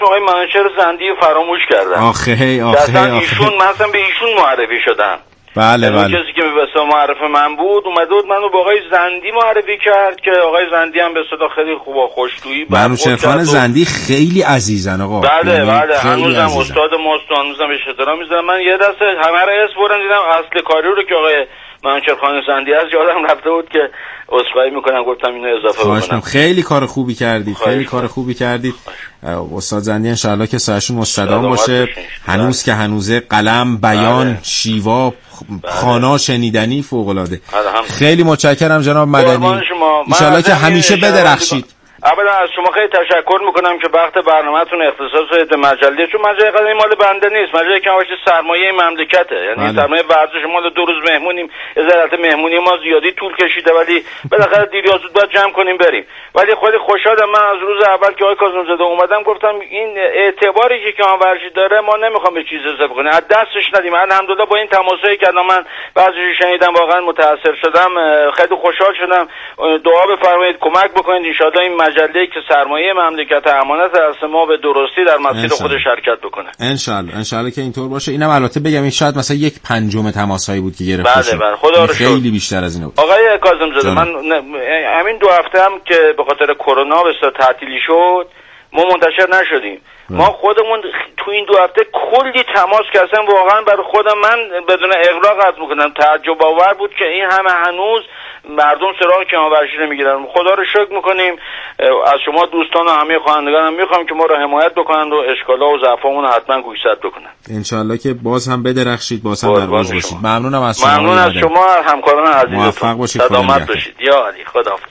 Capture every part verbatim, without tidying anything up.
آقای منوچهر زندی فراموش کردم. آخه هی آخه اصلا ایشون مثلا به ایشون معرفی شدم. بله بله. کسی که به صدا معرف من بود اومده بود منو با آقای زندی معرفی کرد که آقای زندی هم به صدا خیلی خوب و خوش‌جویی منوچهر خان زندی خیلی عزیزن آقا. بله بله هنوزم استاد ماست، هنوزم بهش احترام میذارم. من یه دسته همه رو اسم بردم دیدم اصل کاری رو که آقای منوچهر خان زندی از یادم رفته بود که عذرخواهی میکنم گفتم اینو اضافه بکنم. خیلی کار خوبی کردید، خیلی کار خوبی کردید. استاد زندی ان شاء الله که سرشون مستدام باشه. هنوز که هنوزه قلم، بیان، شیوا، خوانا شنیدنی فوق العاده. خیلی متشکرم جناب مدنی. ان شاء الله که همیشه بدرخشید. اولا از شما خیلی تشکر میکنم که وقت برنامه‌تون اختصاص دادید مجله، چون مجله قدیم مال بنده نیست، مجله که باشه سرمایه مملکته، یعنی بله. سرمایه ورزش مال دو روز مهمونیم، از مهمونی ما زیادی طول کشیده ولی بالاخره دیر یا زود باید جمع کنیم بریم. ولی خیلی خوشحالم من از روز اول که آقای کاظم‌زاده اومدم گفتم این اعتباری که کیانورشی داره ما نمیخوام به چیز اضافه کنیم، از دستش ندیم. الحمدلله با این تماسایی که من بعضیش شنیدم واقعا متاثر شدم، خیلی خوشحال شدم. دعا بفرمایید کمک بکنید ان شاءالله این مجله که سرمایه مملکت امانت است ما به درستی در مسیر خودش حرکت بکنه. ان شاء الله ان شاء الله که اینطور باشه. اینم البته بگم این شاید مثلا یک پنجم تماسایی بود که گرفته بله بله خدا رو شکر. خیلی بیشتر از اینا بود. آقای کاظم‌زاده من همین دو هفته هم که به خاطر کرونا به صورت تعطیلی شد ما منتشر نشدیم. ما خودمون تو این دو هفته کلی تماس کردیم، واقعا برای خودم من بدون اغراق عرض میکنم تعجب آور بود که این همه هنوز مردم سراغ کیانورشی نمیگیرن. خدا رو شکر میکنیم. از شما دوستان و همه خوانندگان هم میخوام که ما رو حمایت بکنن و اشکالات و ضعفامون حتما گوشزد بکنن. ان شاء الله که باز هم بدرخشید، باز هم در باز باشید. ممنونم از شما. ممنون از شما همکاران عزیزتون. موفق باشید. سلامت باشید. یا علی خداحافظ.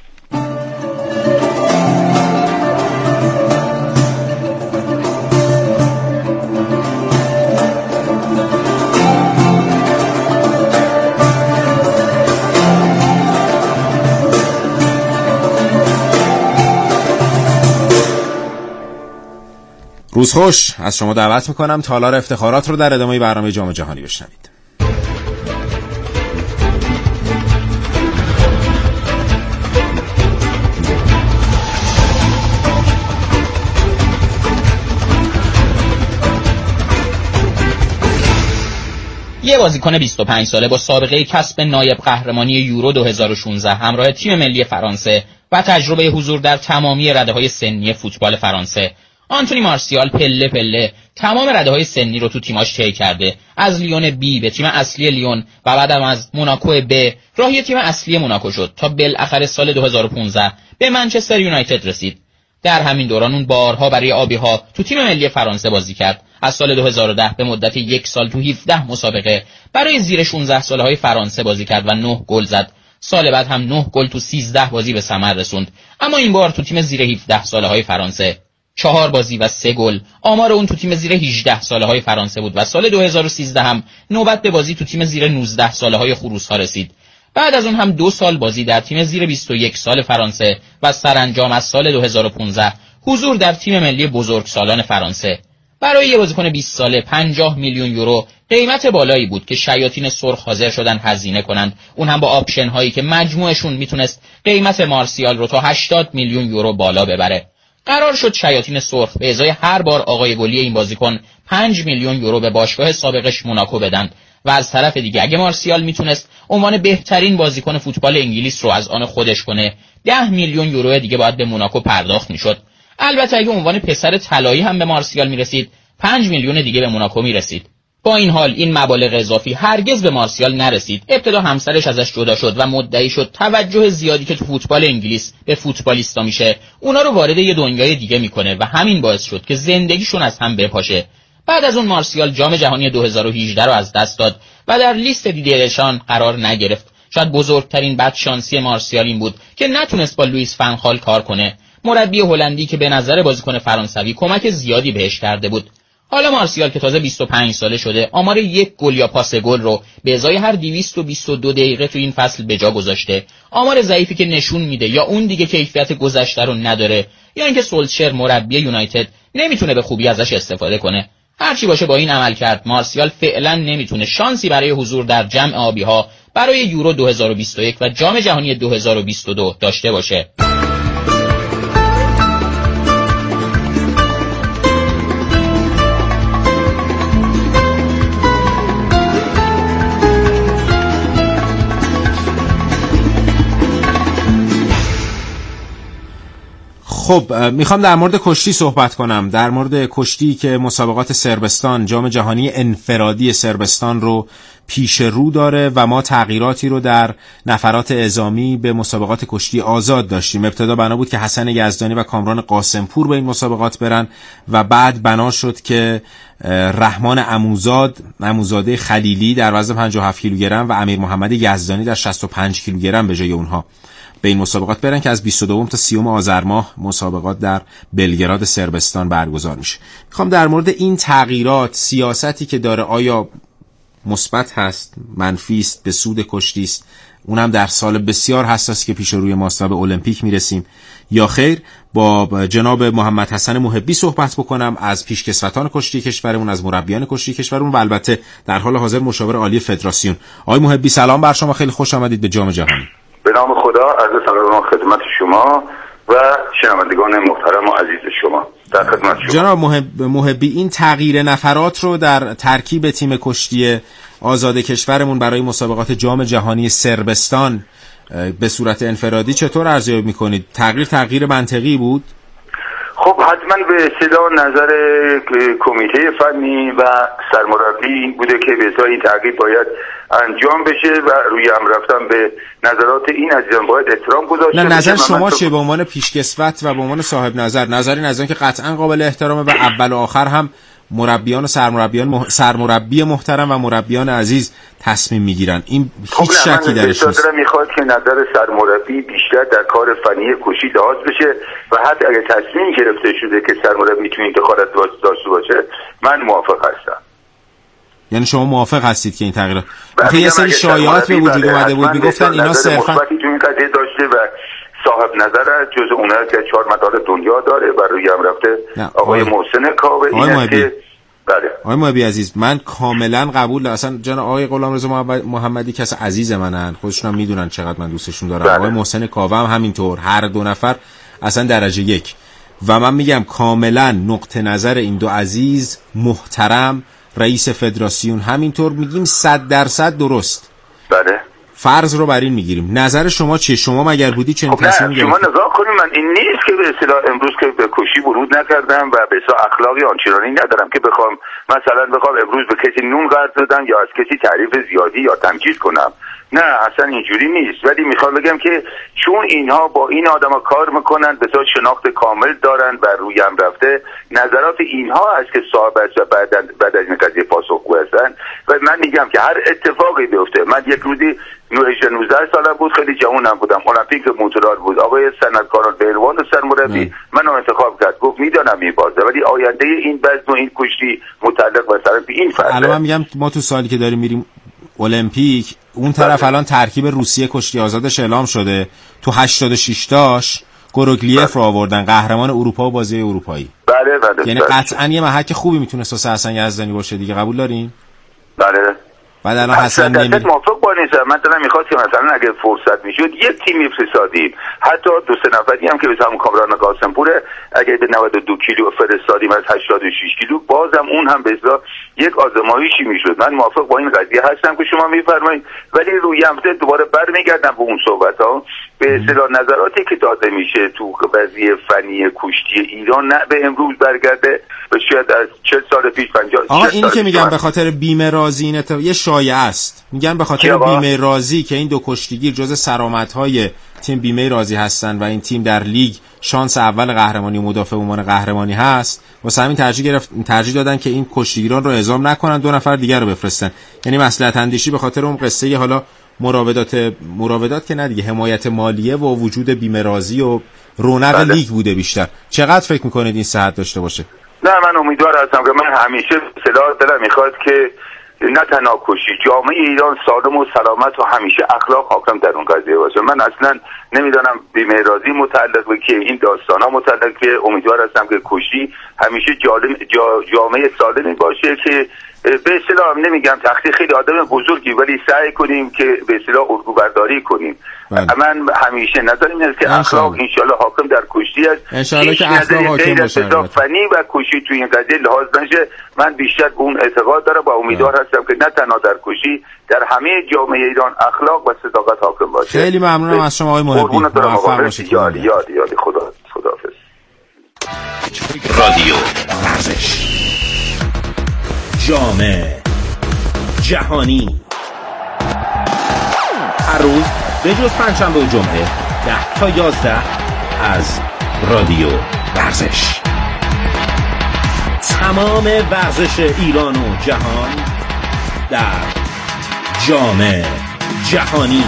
روز خوش. از شما دعوت میکنم تالار افتخارات رو در ادامه برنامه جام جهانی بشنوید. یه بازیکن بیست و پنج ساله با سابقه کسب نایب قهرمانی یورو دو هزار و شانزده همراه تیم ملی فرانسه و تجربه حضور در تمامی رده‌های سنی فوتبال فرانسه، آنتونی مارسیال پله پله تمام رده‌های سنی رو تو تیماش طی کرده، از لیون بی به تیم اصلی لیون و بعدم از موناکو ب راهی تیم اصلی موناکو شد تا بالاخره سال دو هزار و پانزده به منچستر یونایتد رسید. در همین دوران اون بارها برای آبی‌ها تو تیم ملی فرانسه بازی کرد. از سال دو هزار و ده به مدت یک سال تو هفده مسابقه برای زیر شانزده ساله‌های فرانسه بازی کرد و نه گل زد. سال بعد هم نه گل تو سیزده بازی به ثمر رسوند، اما این بار تو تیم زیر هفده ساله‌های فرانسه چهار بازی و سه گل. آمار اون تو تیم زیر هجده ساله‌های فرانسه بود و سال دو هزار و سیزده هم نوبت به بازی تو تیم زیر نوزده ساله‌های خروس‌ها رسید. بعد از اون هم دو سال بازی در تیم زیر بیست و یک سال فرانسه و سرانجام از سال دو هزار و پانزده حضور در تیم ملی بزرگسالان فرانسه. برای یه بازیکن بیست ساله پنجاه میلیون یورو قیمت بالایی بود که شیاطین سرخ حاضر شدن هزینه کنند، اون هم با آپشن هایی که مجموعشون میتونست قیمت مارسیال رو تا هشتاد میلیون یورو بالا ببره. قرار شد شیاطین سرخ به ازای هر بار آقای گلی این بازیکن پنج میلیون یورو به باشگاه سابقش موناکو بدن و از طرف دیگه اگه مارسیال میتونست عنوان بهترین بازیکن فوتبال انگلیس رو از آن خودش کنه، ده میلیون یورو دیگه باید به موناکو پرداخت میشد. البته اگه عنوان پسر طلایی هم به مارسیال میرسید، پنج میلیون دیگه به موناکو میرسید. با این حال این مبالغ اضافی هرگز به مارسیال نرسید. ابتدا همسرش ازش جدا شد و مدعی شد توجه زیادی که تو فوتبال انگلیس به فوتبالیستا میشه اونا رو وارد یه دنیای دیگه میکنه و همین باعث شد که زندگیشون از هم بپاشه. بعد از اون مارسیال جام جهانی دو هزار و هجده رو از دست داد و در لیست دیدرشان قرار نگرفت. شاید بزرگترین بدشانسی مارسیال این بود که نتونست با لوئیس فان خال کار کنه، مربی هلندی که به نظر بازیکن فرانسوی کمک زیادی بهش کرده بود. حالا مارسیال که تازه بیست و پنج ساله شده، آمار یک گل یا پاس گل رو به ازای هر دویست و بیست و دو دقیقه تو این فصل به جا گذاشته. آمار ضعیفی که نشون میده یا اون دیگه کیفیت گذشته رو نداره یا اینکه سولشر مربی یونایتد نمیتونه به خوبی ازش استفاده کنه. هر چی باشه با این عمل کرد مارسیال فعلا نمیتونه شانسی برای حضور در جمع آبی‌ها برای یورو دو هزار و بیست و یک و جام جهانی دو هزار و بیست و دو داشته باشه. خب میخوام در مورد کشتی صحبت کنم، در مورد کشتی که مسابقات صربستان، جام جهانی انفرادی صربستان رو پیش رو داره و ما تغییراتی رو در نفرات اعزامی به مسابقات کشتی آزاد داشتیم. ابتدا بنا بود که حسن یزدانی و کامران قاسمپور به این مسابقات برن و بعد بنا شد که رحمان عموزاد، عموزاده خلیلی در وزن پنجاه و هفت کیلوگرم و امیر محمد یزدانی در شصت و پنج کیلوگرم به جای اونها به این مسابقات برن که از بیست و دو تا سی آذر ماه مسابقات در بلگراد صربستان برگزار میشه. میخوام در مورد این تغییرات، سیاستی که داره، آیا مثبت هست، منفی است، به سود کشتی است، اونم در سال بسیار حساسی که پیش روی ماست و به المپیک میرسیم، یا خیر، با جناب محمد حسن محبی صحبت بکنم از پیشکسوتان کشتی کشورمون، از مربیان کشتی کشورمون و البته در حال حاضر مشاور عالی فدراسیون. آقای محبی سلام بر شما، خیلی خوش آمدید به جام جهانی. به نام خدا، عرض سلام خدمت شما و شنوندگان محترم و عزیز شما. در خدمت شما. جناب محب... محبی، این تغییر نفرات رو در ترکیب تیم کشتی آزاد کشورمون برای مسابقات جام جهانی صربستان به صورت انفرادی چطور ارزیابی می‌کنید؟ تغییر تغییر منطقی بود؟ خب حتما به اصطلاح نظر کمیته فنی و سرمربی این بوده که به اصطلاح این تغییر باید انجام بشه و روی هم رفتن به نظرات این عزیزان باید احترام گذاشته. نه، نظر شما چیه به عنوان پیشکسوت و به عنوان صاحب نظر؟ نظری نظر که قطعا قابل احترامه و اول و آخر هم مربیان و سرمربیان مح... سرمربی محترم و مربیان عزیز تصمیم میگیرن. این هیچ شکی درش نیست. خب میخواد که نظر سرمربی بیشتر در کار فنی کشتی لحاظ بشه و حتی اگه تصمیم گرفته شده که سرمربی تو این دخالت داشته باشه، من موافق هستم. یعنی شما موافق هستید که این تغییرات؟ آخه یه سری شایعات به وجود اومده بود میگفتن اینا صرفا مثبتی تو این قضیه داشته و صاحب نظر جز اونها که چهار مدار دنیا داره و روی هم رفته آقای محسن کاوه. اینه که بله آقای محبی عزیز، من کاملا قبول دارم. اصلا جناب آقای غلامرضا محمدی کس عزیز منن، خودشون هم میدونن چقدر من دوستشون دارم. بله. آقای محسن کاوه هم همینطور، هر دو نفر اصلا درجه یک. و من میگم کاملا نقطه نظر این دو عزیز محترم، رئیس فدراسیون همینطور، میگیم صد درصد درست. بله. فرض رو بر این میگیریم. نظر شما چیه؟ شما مگر بودی چنین خب تصمیم گرفتید؟ شما نگاه کنید، من این نیست که به اصطلاح امروز که به کشی ورود نکردم و به اصطلاح اخلاقی آنچنانی ندارم که بخوام مثلا بخوام امروز به کسی نون قرض بدم یا از کسی تعریف زیادی یا تمجید کنم. نه اصلا اینجوری نیست، ولی میخوام بگم که چون اینها با این آدما کار میکنن، به صورت شناخت کامل دارن و روی هم رفته نظرات اینها است که صاحب است و بعد بعد از این قضیه پاسخگو هستن. و من میگم که هر اتفاقی بیفته، من یک روزی نوزده سالم بود، خیلی جوانم بودم، المپیک مونترال بود، آقای سندکاران بهروان سرمربی منو انتخاب کرد، گفت میدانم این بازه ولی آینده این وزن و این کشتی متعلق مثلا به این فرده. الان من میگم ما تو سالی که داریم میریم المپیک، اون طرف الان ترکیب روسیه کشتی آزادش اعلام شده، تو هشتاد و شش تاش گوروگلیف رو آوردن، قهرمان اروپا و بازی اروپایی. بله بله. یعنی قطعاً یه محک خوبی میتونه واسه حسن یزدانی باشه دیگه، قبول دارین؟ بله. بعد الان حسن نمی موافق با نیستم. من دلم میخواد که مثلا اگه فرصت میشد یک تیم میفرستادیم، حتی دو سه نفری هم که مثلا کامران قاسمپور اگه به نود و دو کیلو فرستادیم از هشتاد و شش کیلو، بازم اون هم به اصطلاح یک آزمایشی میشد. من موافق با این قضیه هستم که شما میفرمایید، ولی روی همته دوباره برمیگردم به اون صحبت ها، به اصطلاح نظراتی که داده میشه تو قضیه فنی کشتی ایران نه به امروز برگرده، به شاید از چهل سال پیش پنجاه. آقا اینی که میگم به خاطر بیمه رازی این اتفاق یه شایعه است، میگن به خاطر بیمه رازی که این دو کشتیگیر جزء سرآمدهای تیم بیمه رازی هستن و این تیم در لیگ شانس اول قهرمانی و مدافع عنوان قهرمانی هست، واسه همین ترجیح گرفت ترجیح دادن که این کشتیگیران رو اعزام نکنن، دو نفر دیگر رو بفرستن. یعنی مصلحت اندیشی به خاطر اون قصه حالا مراودات مراودات که نه دیگه، حمایت مالیه و وجود بیمه رازی و رونق بله. لیگ بوده بیشتر. چقدر فکر میکنید این صحت داشته باشه؟ نه من امیدوار هستم که من همیشه اصطلاح دلم میخواد که نه تنها کشی، جامعه ایران سالم و سلامت و همیشه اخلاق حاکم در اون قضیه باشه. من اصلا نمیدونم بیمه رازی متعلق به که این داستان ها متعلق که امیدوار هستم که کشی همیشه جالم جا جامعه سالمی باشه که به اصطلاح نمیگم تختی خیلی آدم بزرگی ولی سعی کنیم که به اصطلاح الگو برداری کنیم. بله. من همیشه نظرم اینه که اخلاق انشالله حاکم در کشتی است. انشالله که اخلاق حاکم باشه. فنی و کشتی توی این قضیه لحاظ نشه. من بیشتر اون اعتقاد دارم و امیدوار بله. هستم که نه تنها در کشتی، در همه جامعه ایران اخلاق و صداقت حاکم باشه. خیلی ممنونم از شما آقای محبی. موفق باشید. یاد یاد یاد خدا خداحافظ. رادیو ورزش، جام جهانی. هر روز به جز پنجشنبه و جمعه ده تا یازده از رادیو ورزش. تمام ورزش ایران و جهان در جام جهانی.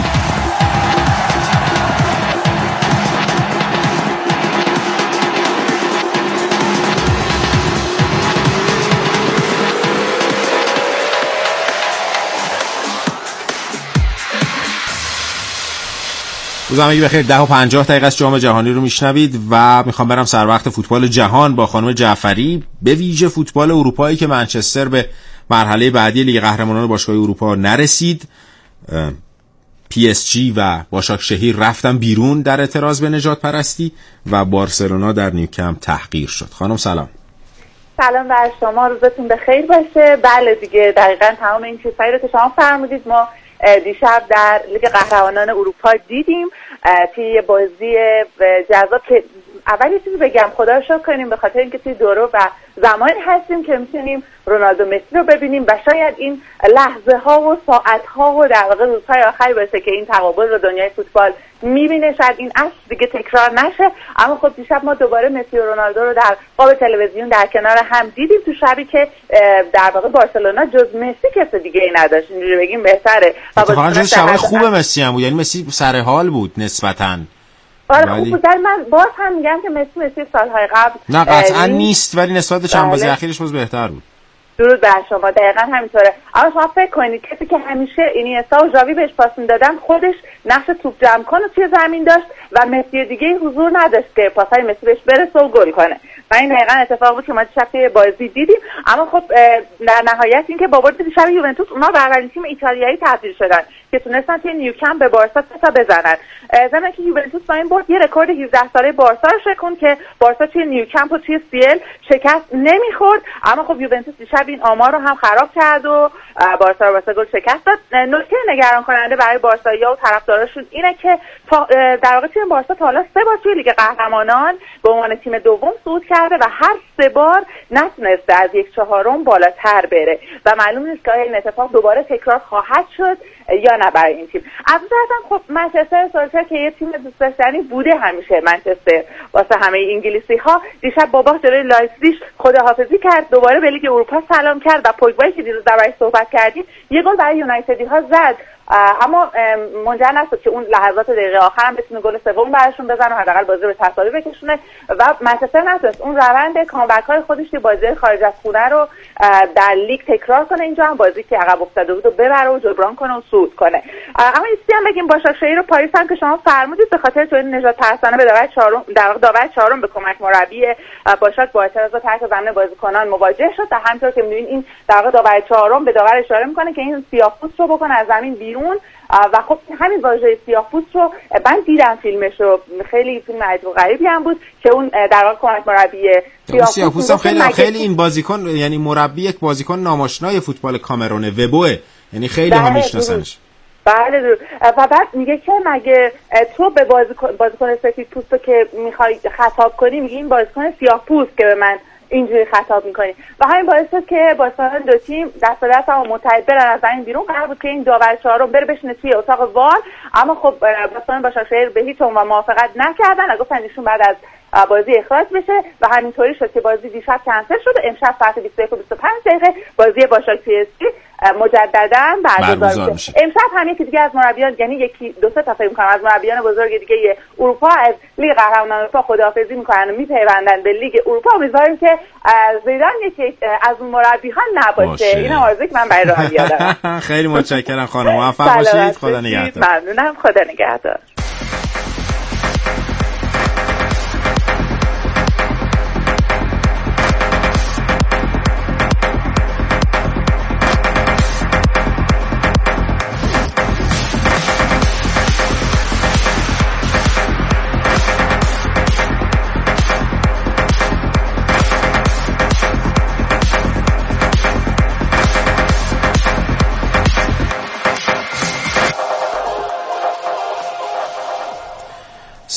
روزنامه بخیر. ده و پنجاه دقیقه از جام جهانی رو میشنوید و میخوام برم سر وقت فوتبال جهان با خانم جعفری، به ویژه فوتبال اروپایی که منچستر به مرحله بعدی لیگ قهرمانان باشگاه اروپا نرسید. پی اس جی و باشاکشهیر رفتن بیرون در اعتراض به نژاد پرستی و بارسلونا در نیوکمپ تحقیر شد. خانم سلام. سلام بر شما، روزتون بخیر باشه. بله دیگه دقیقاً تمام این چیزهایی رو که شما فرمودید ما دیشب در لیگ قهرمانان اروپا دیدیم. توی یه بازی جذاب که اول یه چیزی بگم، خدا رو شکر کنیم به خاطر اینکه توی دوره و زمانی هستیم که میتونیم رونالدو مسی رو ببینیم و شاید این لحظه ها و ساعت ها و در واقع روزهای آخری باشه که این تقابل رو دنیای فوتبال میبینه. شاید این اصل دیگه تکرار نشه، اما خب دیشب ما دوباره مسی و رونالدو رو در قاب تلویزیون در کنار هم دیدیم تو شبی که در واقع بارسلونا جز مسی کس دیگه ای نداشت، اینجوری بگیم بهتره. واقعا جز شبای خوب مسی هم بود، یعنی مسی سر حال بود نسبتاً. آره خوب بود. من باز هم میگم که مسی مسی سالهای قبل نه قطعا نیست، ولی نسبت به چند بازی اخیرش باز بهتر بود. درود بر شما، دقیقاً همینطوره. اما شما فکر کنید کسی که همیشه اینیستا و ژاوی بهش پاس میدادن خودش نقش توپ جمع کنه توی زمین داشت و مسی دیگه حضور نداشت که پاسای مسی بهش برسه و گل کنه. و این دقیقاً اتفاق بود که ما دیشب بازی دیدیم. اما خب در نهایت اینکه با برد دیشب یوونتوس اونا به اولین تیم ایتالیایی تبدیل شدن که تونستن توی نیوکمپ به بارسا سه تا بزنن. زمانی که یوونتوس با این برد یه رکورد هفده ساله بارسا رو شکن که بارسا توی نیوکمپ و توی سیل شکست نمیخورد. اما خب یوونتوس دیشب این آمار رو هم خراب کرد و بارسا رو با سه گل شکست داد. نکته نگران کننده برای بارسایی‌ها و طرفداراشون اینه که در واقع تیم بارسا تا حالا سه بار توی لیگ قهرمانان به عنوان تیم دوم صعود کرده و هر سه بار نتونسته از یک چهارم بالاتر بره و معلوم نیست که آیا این اتفاق دوباره تکرار خواهد شد یا نه برای این تیم. از اون طرف خب منچستر سولشر که یه تیم دوست داشتنی بوده همیشه منچستر واسه همه انگلیسی‌ها، دیشب با باخت جلوی لایپزیگ خداحافظی کرد، دوباره به لیگ اروپا سلام کرد و پوگبایی که دیروز دربارش صحبت کردیم یه گل برای یونایتدی‌ها زد، اما منجر نشد که اون لحظات دقیقه آخر هم بتونه گل سوم براشون بزنه و حداقل بازی رو تساوی بکشونه و منچستر نتونست اون روند کامبک‌های خودش توی بازی خارج از خونه رو در لیگ تکرار کنه. اینجا هم بازی که عقب افتاده بود و ببره و جبران کنه و صعود کنه. اما این چیزی هم بگیم باشاکشهیر رو پاریس هم که شما فرمودید به خاطر تو این نژاد پرستانه به داور چهارم در واقع داور چهارم به کمک مربی باشاک با اعتراضات ترک زمین بازیکنان مواجه شد و همونطور که می‌بینید این در واقع داور چهارم به داور اشاره می‌کنه که این سیاه‌پوست رو بکنه از زمین بیرون و خب همین واژه سیاه‌پوست رو من دیدم فیلمش رو، خیلی فیلم عجیب و غریبی هم بود که اون در واقع کمک مربی سیاه‌پوست خیلی خیلی این بازیکن یعنی مربی یک بازیکن ناماشنای فوتبال کامرون وبوه، یعنی خیلی ها میشناسنش. بله درست. و بعد میگه که مگه تو به بازیکن بازیکن سفید پوستو که میخوای خطاب کنی میگی این بازیکن سیاه‌پوست که به من اینجوری خطاب میکنی و همین باعث شد که بازیکنان دو تیم دست به دست هم متحد برن از این بیرون. قرار بود که این داور چهارم بره بشینه توی اتاق وار، اما خب بازیکنان باشاکشهیر به هیچ عنوان موافقت نکردن و گفتن ایشون بعد از بازی اخراج بشه و همینطوری شد که بازی دیشب کنسل شد. امشب ساعت بیست و یک و بیست و پنج دقیقه بازی باشاک پی اس جی مجددا برگزار میشه. امشب هم یکی دیگه از مربیان، یعنی یکی دو سه تا فکر می‌کنم از مربیان بزرگ دیگه اروپا از لیگ قهرمانان اروپا خداحافظی می‌کنن و میپیوندن به لیگ اروپا. امیدواریم که زیدان یکی از اون مربی‌ها نباشه. اینا آرزویی که من برای رئال دارم. خیلی متشکرم خانم، موفق باشید. خدا نگهدار. ممنونم، خدا نگهدار.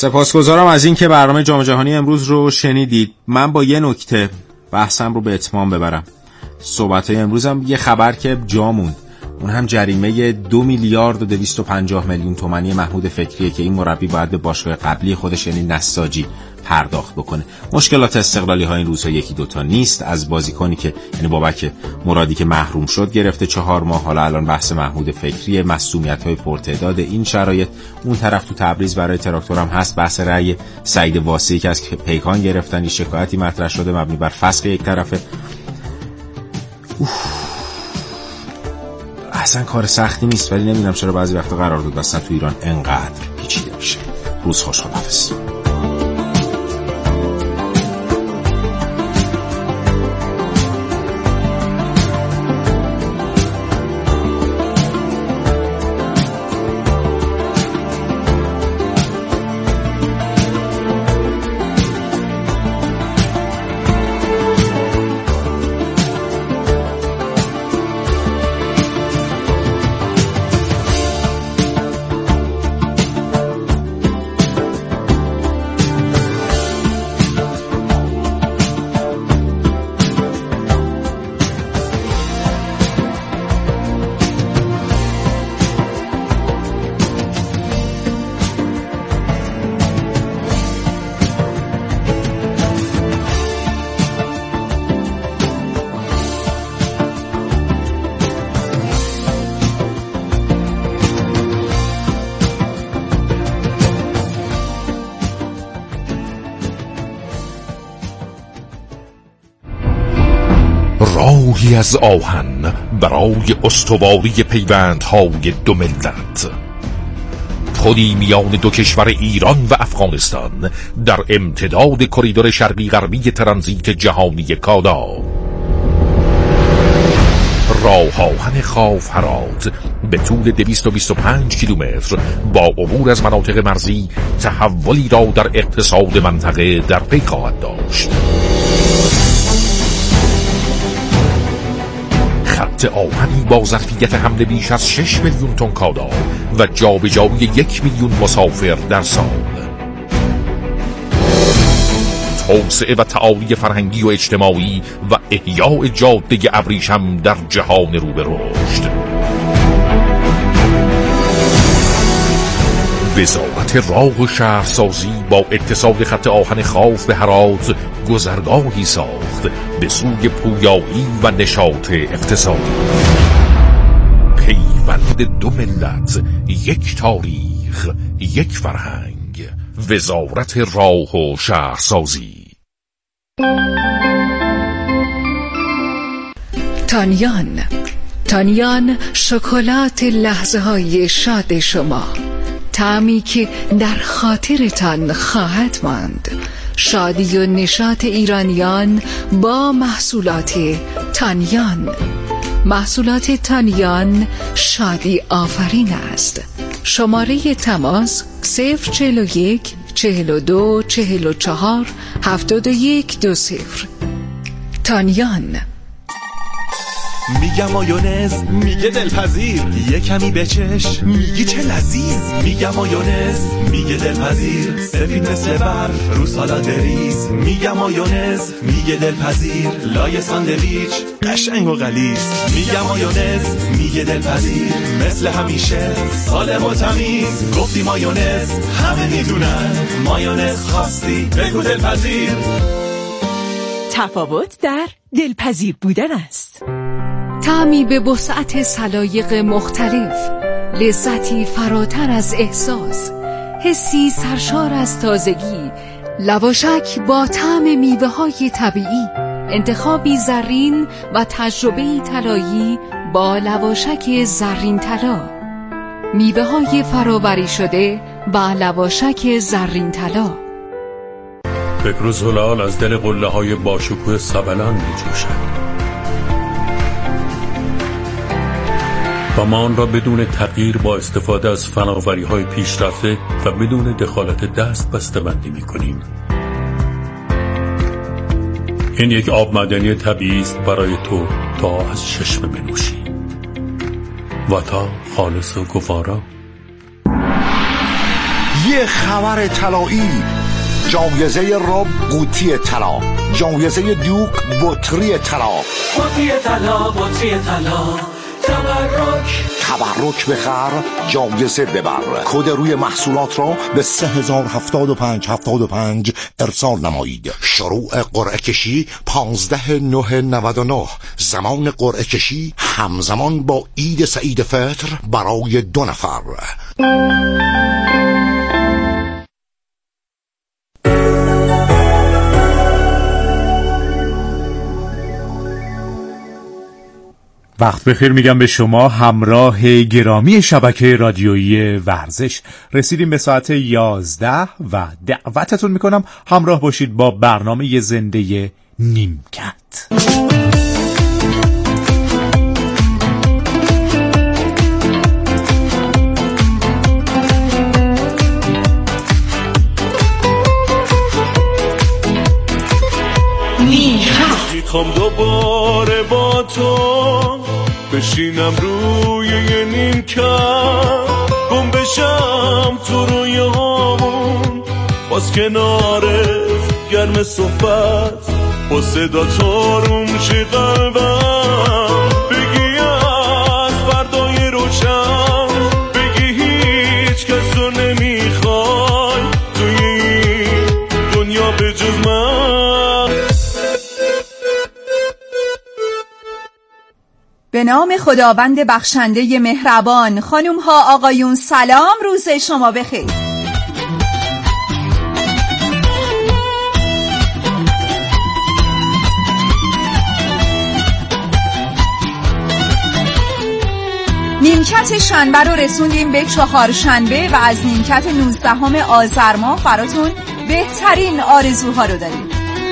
سپاسگزارم از این که برنامه جام جهانی امروز رو شنیدید. من با یه نکته بحثم رو به اتمام ببرم. صحبت‌های امروزم یه خبر که جا موند، اون هم جریمه دو میلیارد و دویست و پنجاه میلیون تومانی محمود فکریه که این مربی باید به باشگاه قبلی خودش یعنی نساجی پرداخت بکنه. مشکلات استقلالی ها این روزها یکی دوتا نیست. از بازیکنی که یعنی بابک مرادی که محروم شد گرفته چهار ماه، حالا الان بحث محمود فکریه، مسئولیت های پرتعداد این شرایط. اون طرف تو تبریز برای تراکتور هم هست بحث رأی سعید واسعی که از پیکان گرفتن، شکایتی مطرح شده مبنی بر فسق یک طرفه. اصلا کار سختی نیست، ولی نمیدونم چرا بعضی وقتا قرارداد بستن تو ایران انقدر پیچیده میشه. روز خوش، خداحافظ. راهی از آهن برای استواری پیوندهای دو ملت، پلی میان دو کشور ایران و افغانستان در امتداد کریدور شرقی غربی ترانزیت جهانی کادا. راه آهن خاف هرات به طول دویست و بیست و پنج کیلومتر با عبور از مناطق مرزی تحولی را در اقتصاد منطقه در پی خواهد داشت. خط آهنی با ظرفیت حمل بیش از شش میلیون تن کالا و جابجایی یک میلیون مسافر در سال. توسعه و تعالی فرهنگی و اجتماعی و احیاء جاده ابریشم در جهان رو به رشد. وزارت راه و شهرسازی با اتصال خط آهن خاف به هرات گذرگاهی ساخت به سوی پویایی و نشاط اقتصادی. پیوند دو ملت، یک تاریخ، یک فرهنگ. وزارت راه و شهرسازی. تانیان تانیان شکلات لحظه های شاد شما، طعمی که در خاطرتان خواهد ماند. شادی و نشاط ایرانیان با محصولات تانیان. محصولات تانیان شادی آفرین است. شماره تماس صفر چهل و یک چهل و دو چهل و چهار هفتاد و یک دو صفر. تانیان. میگم مایونز، میگه دلپذیر، یه کمی بچش، میگی چه لذیذ. میگم مایونز، میگه دلپذیر، سفید مثل برف رو سالاد ریز. میگم مایونز، میگه دلپذیر، لای ساندویچ قشنگ و غلیظ. میگم مایونز، میگه دلپذیر، مثل همیشه سالم و تمیز. گفتی مایونز، همه میدونن، مایونز خواستی بگو دلپذیر. تفاوت در دلپذیر بودن است. طعمی به وسعت سلایق مختلف، لذتی فراتر از احساس، حسی سرشار از تازگی. لواشک با طعم میوه‌های طبیعی، انتخابی زرین و تجربه‌ای طلایی با لواشک زرین طلا. میوه‌های فرآوری شده با لواشک زرین طلا. فکر و زلال از دل قله‌های باشکوه سبلان می‌جوشد و ما آن را بدون تغییر با استفاده از فناوری‌های پیشرفته و بدون دخالت دست بسته‌بندی می‌کنیم. این یک آب معدنی طبیعی است برای تو تا از چشم بنوشی و تا خالص و گوارا. یه خبر طلایی، جایزه رب قوطی طلا، جایزه دوک بطری طلا، قوطی طلا، بطری طلا، تبرک تبرک بخر، جایزه ببر. کد روی محصولات را به سه هزار هفتاد و پنج هفتاد و پنج ارسال نمایید. شروع قرعه کشی پانزده نه نود و نه. زمان قرعه کشی همزمان با عید سعید فطر برای دو نفر. وقت بخیر میگم به شما همراه گرامی شبکه رادیویی ورزش. رسیدیم به ساعت یازده و دعوتتون میکنم همراه باشید با برنامه زنده نیمکت. میخوام دوباره با تو بشینم روی یه نیمکت، گم بشم تو رویامون، باز کنارت گرم صحبت، با صدا تارون شه قلبم، بگی از فردای روشن، بگی هیچ کس رو نمیخوای توی این دنیا به جز من. به نام خداوند بخشنده مهربان. خانم ها آقایون سلام، روز شما بخیر. نیمکت شنبه رو رسوندیم به چهارشنبه و از نیمکت نوزدهم آذر ماه براتون بهترین آرزوها رو داریم.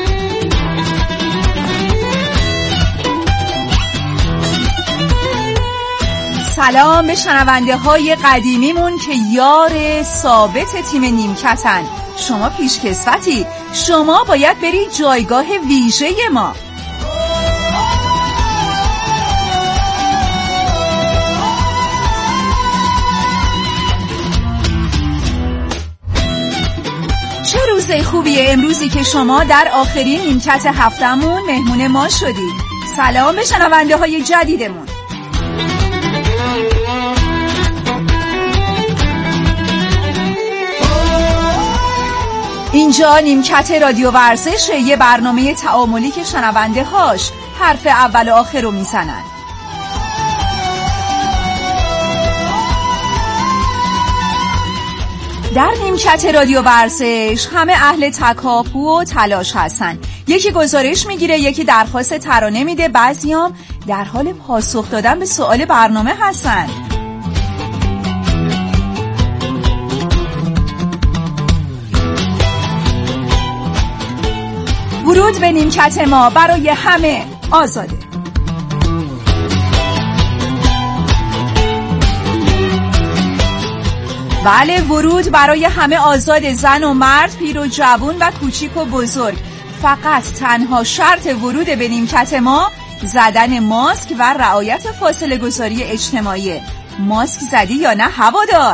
سلام به شنونده های قدیمیمون که یار ثابت تیم نیمکتن. شما پیشکسوتی، شما باید برید جایگاه ویژه ما. چه روز خوبیه امروزی که شما در آخرین نیمکت هفتمون مهمون ما شدید. سلام به شنونده های جدیدمون. اینجا نیمکت رادیو ورزش، یه برنامه تعاملی که شنونده هاش حرف اول و آخر رو میزنن. در نیمکت رادیو ورزش همه اهل تکاپو و تلاش هستن. یکی گزارش میگیره، یکی درخواست ترانه میده، بعضیام در حال پاسخ دادن به سوال برنامه هستن. ورود به نیمکت ما برای همه آزاده. بله، ورود برای همه آزاده، زن و مرد، پیر و جوان و کوچیک و بزرگ. فقط تنها شرط ورود به نیمکت ما زدن ماسک و رعایت فاصله گذاری اجتماعی. ماسک زدی یا نه هوادار؟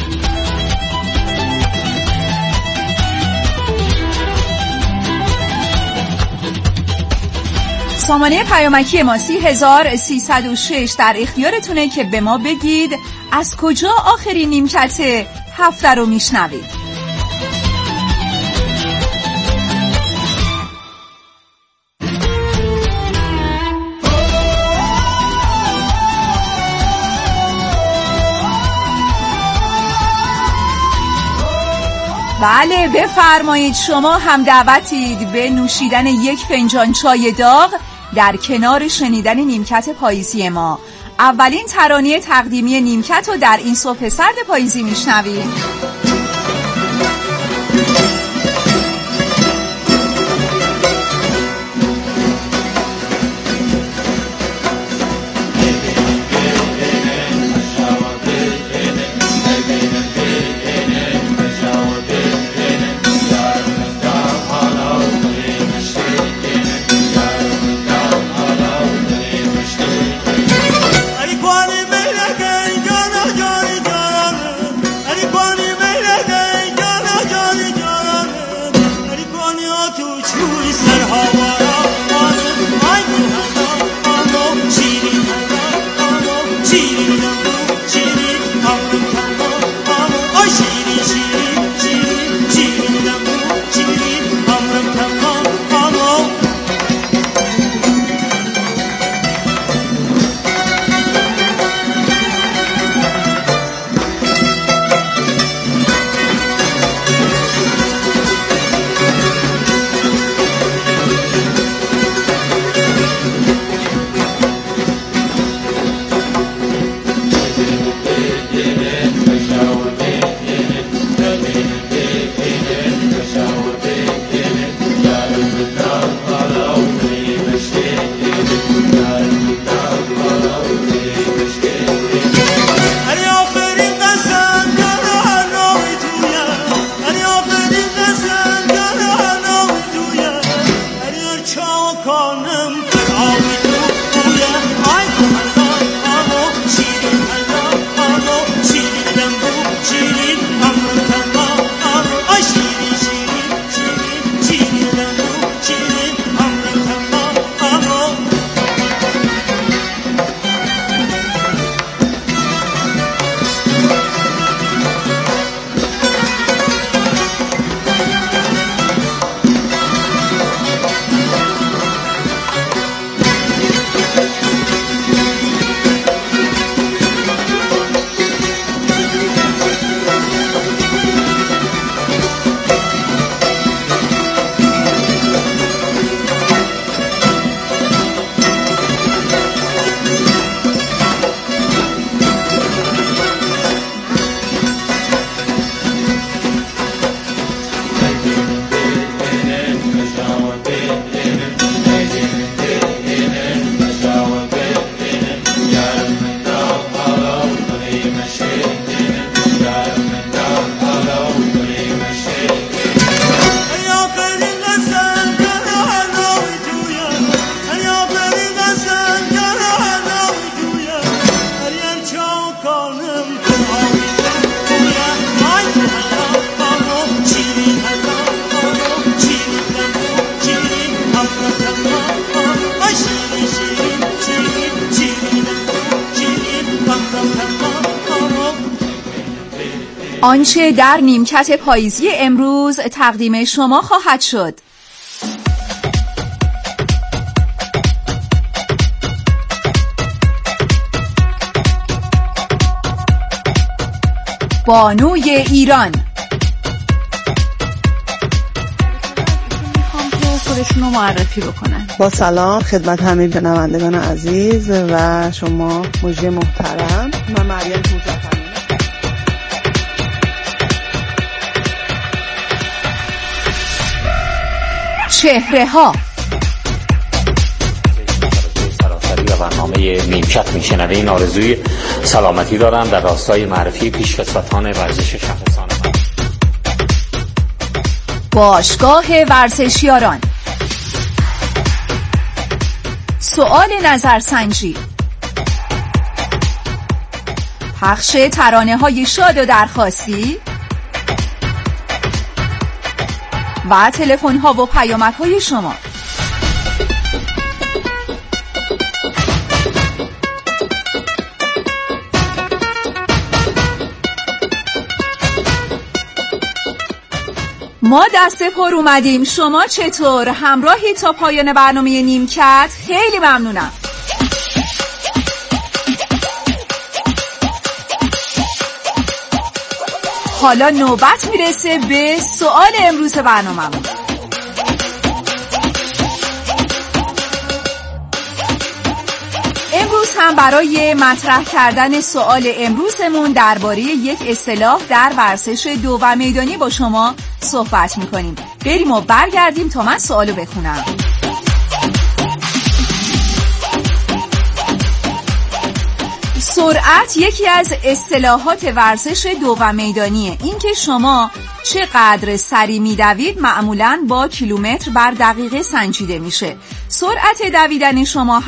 سامانه پیامکی ما سی هزار و سیصد و شش در اختیارتونه که به ما بگید از کجا آخرین نیمکت هفته رو میشنوید. بله بفرمایید، شما هم دعوتید به نوشیدن یک فنجان چای داغ در کنار شنیدن نیمکت پاییزی ما. اولین ترانه تقدیمی نیمکت رو در این صبح سرد پاییزی میشنویم. Ani آنچه در نیمکت پاییزی امروز تقدیم شما خواهد شد. بانوی ایران. میخوام که خودشونو معرفی بکنن. با سلام خدمت همه بینندگان عزیز و شما مجری محترم. من مریم پورزفرانی. چهره ها. سراسری و برنامه نیمکت میشنوین آرزوی سلامتی دارم در راستای معرفی پیشکسوتان ورزش شهرستان من. باشگاه ورزشیاران. سؤال نظرسنجی. پخش ترانه های شاد و درخواستی و تلفن ها و پیامک های شما. ما دست پر اومدیم. شما چطور؟ همراهی تا پایان برنامه نیمکت؟ خیلی ممنونم. حالا نوبت میرسه به سوال امروز برنامه‌مون. امروز هم برای مطرح کردن سوال امروزمون درباره یک اصطلاح در ورزش دو و میدانی با شما صحبت میکنیم. بریم و برگردیم تا من سوالو بخونم. سرعت یکی از اصطلاحات ورزش دو و میدانیه. این که شما چقدر سریع میدوید معمولاً با کیلومتر بر دقیقه سنجیده میشه. سرعت دویدن شما